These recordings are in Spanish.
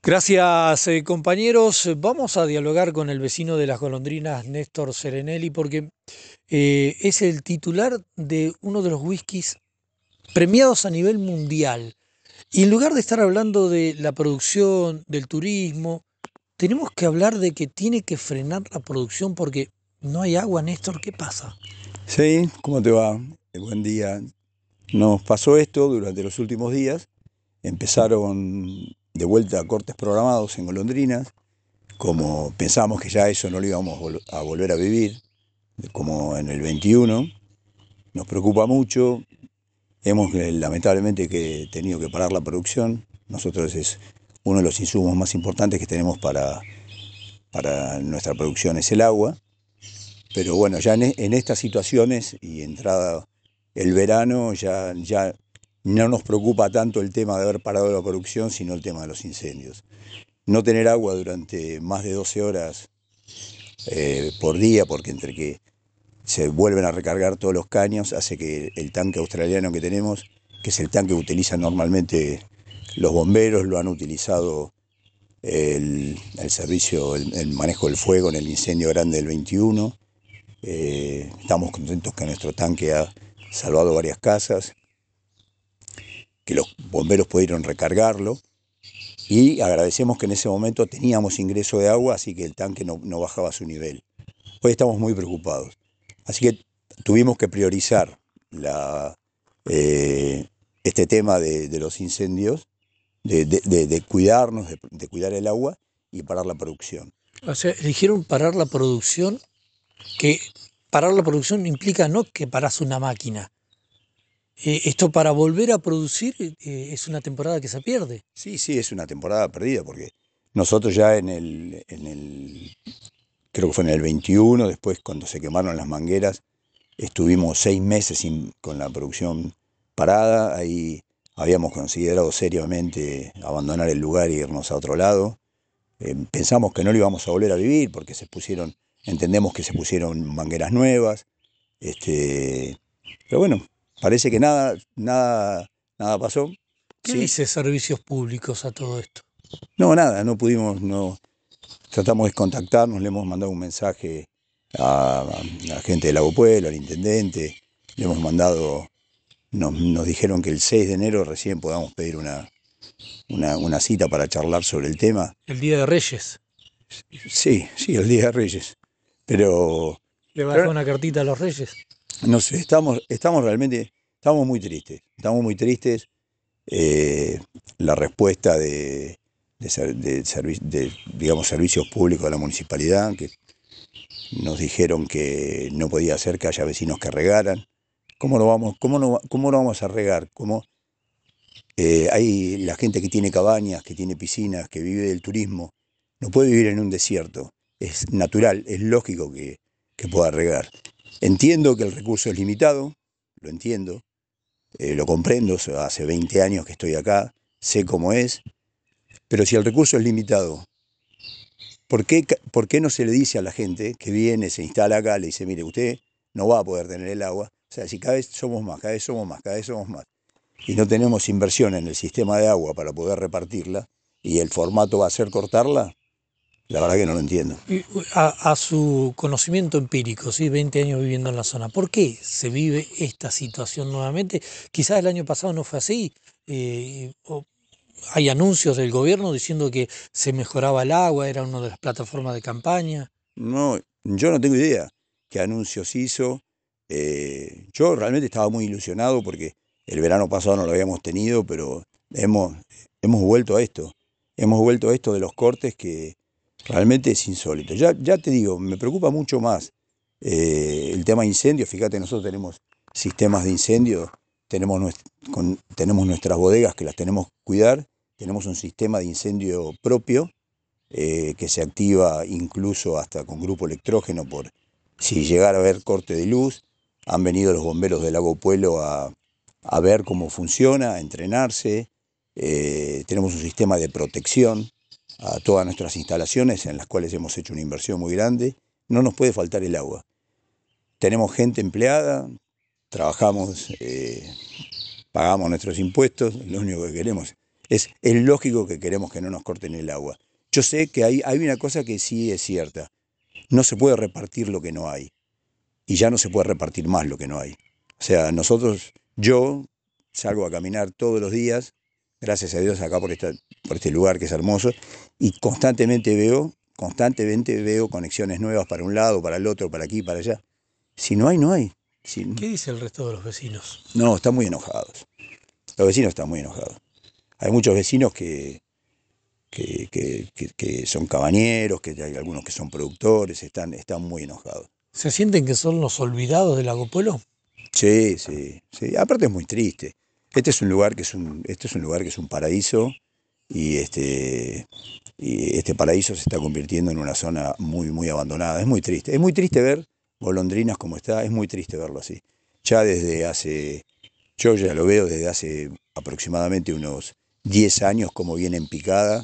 Gracias, compañeros. Vamos a dialogar con el vecino de las golondrinas, Néstor Serenelli, porque es el titular de uno de los whiskies premiados a nivel mundial. Y en lugar de estar hablando de la producción, del turismo, tenemos que hablar de que tiene que frenar la producción porque no hay agua, Néstor. ¿Qué pasa? Sí, ¿cómo te va? Buen día. Nos pasó esto durante los últimos días. Empezaron de vuelta cortes programados en golondrinas, como pensamos que ya eso no lo íbamos a volver a vivir, como en el 21. Nos preocupa mucho. Hemos lamentablemente que tenido que parar la producción. Nosotros es uno de los insumos más importantes que tenemos para nuestra producción es el agua. Pero bueno, ya en estas situaciones y entrada el verano ya no nos preocupa tanto el tema de haber parado la producción, sino el tema de los incendios. No tener agua durante más de 12 horas por día, porque entre que se vuelven a recargar todos los caños, hace que el tanque australiano que tenemos, que es el tanque que utilizan normalmente los bomberos, lo han utilizado el servicio, el manejo del fuego en el incendio grande del 21. Estamos contentos que nuestro tanque ha salvado varias casas, que los bomberos pudieron recargarlo y agradecemos que en ese momento teníamos ingreso de agua, así que el tanque no bajaba su nivel. Hoy estamos muy preocupados, así que tuvimos que priorizar eh, este tema de los incendios, de cuidarnos, de cuidar el agua y parar la producción. O sea, eligieron parar la producción, que parar la producción implica no que parás una máquina. Esto para volver a producir es una temporada que se pierde. Sí, sí, es una temporada perdida porque nosotros ya creo que fue en el 21, después cuando se quemaron las mangueras, estuvimos 6 meses con la producción parada. Ahí habíamos considerado seriamente abandonar el lugar y irnos a otro lado. Pensamos que no lo íbamos a volver a vivir porque entendemos que se pusieron mangueras nuevas. Este, pero bueno, parece que nada pasó. ¿Qué Sí, dice Servicios Públicos a todo esto? no, nada, no pudimos, no, tratamos de contactarnos, le hemos mandado un mensaje a la gente del Lago Pueblo, al intendente, le hemos mandado, nos dijeron que el 6 de enero recién podamos pedir una cita para charlar sobre el tema. El Día de Reyes. Sí, sí, el Día de Reyes, pero, ¿Le va a dejar pero una cartita a los Reyes? no sé, estamos realmente, estamos muy tristes. eh, la respuesta digamos, servicios públicos de la municipalidad, que nos dijeron que no podía ser que haya vecinos que regaran. ¿Cómo no vamos a regar? Hay la gente que tiene cabañas, que tiene piscinas, que vive del turismo, no puede vivir en un desierto. Es natural, es lógico que pueda regar. Entiendo que el recurso es limitado, lo entiendo, lo comprendo, hace 20 años que estoy acá, sé cómo es, pero si el recurso es limitado, ¿por qué no se le dice a la gente que viene, se instala acá, le dice, mire, usted no va a poder tener el agua? O sea, si cada vez somos más, cada vez somos más, cada vez somos más, y no tenemos inversión en el sistema de agua para poder repartirla, y el formato va a ser cortarla, la verdad que no lo entiendo. A su conocimiento empírico, ¿sí? 20 años viviendo en la zona. ¿Por qué se vive esta situación nuevamente? Quizás el año pasado no fue así. O hay anuncios del gobierno diciendo que se mejoraba el agua, era una de las plataformas de campaña. No, yo no tengo idea qué anuncios hizo. Yo realmente estaba muy ilusionado porque el verano pasado no lo habíamos tenido, pero hemos, hemos vuelto a esto. Hemos vuelto a esto de los cortes que realmente es insólito. Ya te digo, me preocupa mucho más el tema de incendios. Fíjate, nosotros tenemos sistemas de incendio, tenemos nuestras bodegas que las tenemos que cuidar, tenemos un sistema de incendio propio que se activa incluso hasta con grupo electrógeno por si llegara a haber corte de luz. Han venido los bomberos del Lago Puelo a ver cómo funciona, a entrenarse. Tenemos un sistema de protección a todas nuestras instalaciones en las cuales hemos hecho una inversión muy grande. No nos puede faltar el agua. Tenemos gente empleada, trabajamos, pagamos nuestros impuestos, lo único que queremos Es lógico que queremos que no nos corten el agua. Yo sé que hay una cosa que sí es cierta. No se puede repartir lo que no hay. Y ya no se puede repartir más lo que no hay. O sea, yo salgo a caminar todos los días, gracias a Dios acá por este lugar que es hermoso, y constantemente veo conexiones nuevas para un lado, para el otro, para aquí, para allá. Si no hay, no hay. ¿Qué dice el resto de los vecinos? No, están muy enojados. Los vecinos están muy enojados. Hay muchos vecinos que son cabañeros, que hay algunos que son productores, están muy enojados. ¿Se sienten que son los olvidados del Lago Puelo? Sí, sí, sí. Aparte es muy triste. Este es un lugar que es un paraíso y este paraíso se está convirtiendo en una zona muy abandonada. Es muy triste. Es muy triste ver Golondrinas como está, es muy triste verlo así. Ya yo ya lo veo desde hace aproximadamente unos 10 años como viene en picada,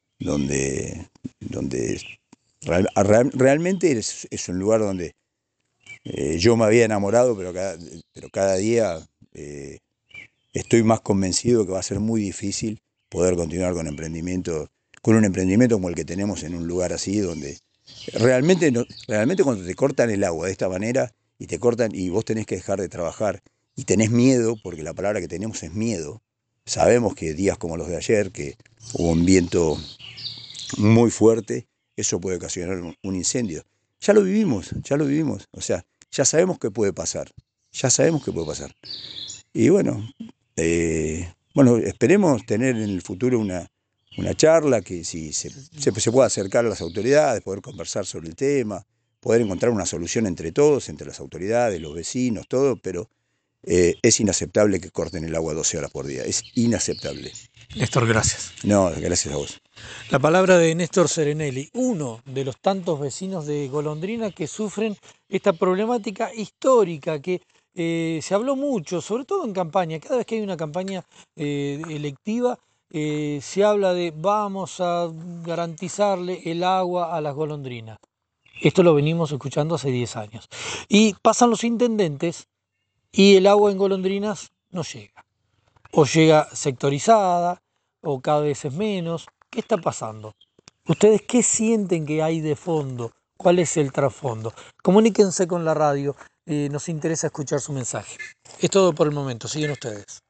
donde realmente es un lugar donde yo me había enamorado, pero cada día estoy más convencido que va a ser muy difícil poder continuar con un emprendimiento como el que tenemos en un lugar así, donde realmente cuando te cortan el agua de esta manera y te cortan y vos tenés que dejar de trabajar y tenés miedo, porque la palabra que tenemos es miedo. Sabemos que días como los de ayer, que hubo un viento muy fuerte, eso puede ocasionar un incendio. Ya lo vivimos, o sea, ya sabemos que puede pasar, ya sabemos que puede pasar. Y bueno, esperemos tener en el futuro una charla que si se pueda acercar a las autoridades, poder conversar sobre el tema, poder encontrar una solución entre todos, entre las autoridades, los vecinos, todo, pero es inaceptable que corten el agua 12 horas por día, es inaceptable. Néstor, gracias. No, gracias a vos. La palabra de Néstor Serenelli, uno de los tantos vecinos de Golondrina que sufren esta problemática histórica que se habló mucho, sobre todo en campaña. Cada vez que hay una campaña electiva, se habla de vamos a garantizarle el agua a las golondrinas. Esto lo venimos escuchando hace 10 años. Y pasan los intendentes y el agua en golondrinas no llega. O llega sectorizada, o cada vez es menos. ¿Qué está pasando? ¿Ustedes qué sienten que hay de fondo? ¿Cuál es el trasfondo? Comuníquense con la radio, nos interesa escuchar su mensaje. Es todo por el momento, siguen ustedes.